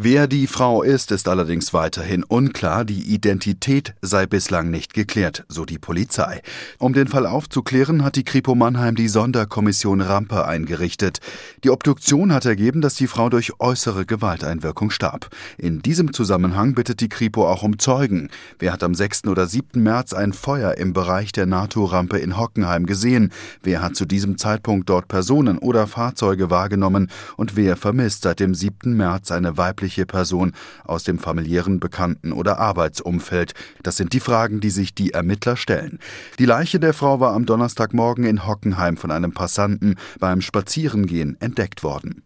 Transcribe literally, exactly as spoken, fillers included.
Wer die Frau ist, ist allerdings weiterhin unklar. Die Identität sei bislang nicht geklärt, so die Polizei. Um den Fall aufzuklären, hat die Kripo Mannheim die Sonderkommission Rampe eingerichtet. Die Obduktion hat ergeben, dass die Frau durch äußere Gewalteinwirkung starb. In diesem Zusammenhang bittet die Kripo auch um Zeugen. Wer hat am sechsten oder siebten März ein Feuer im Bereich der NATO-Rampe in Hockenheim gesehen? Wer hat zu diesem Zeitpunkt dort Personen oder Fahrzeuge wahrgenommen? Und wer vermisst seit dem siebten März eine weibliche Person aus dem familiären, Bekannten- oder Arbeitsumfeld? Das sind die Fragen, die sich die Ermittler stellen. Die Leiche der Frau war am Donnerstagmorgen in Hockenheim von einem Passanten beim Spazierengehen entdeckt worden.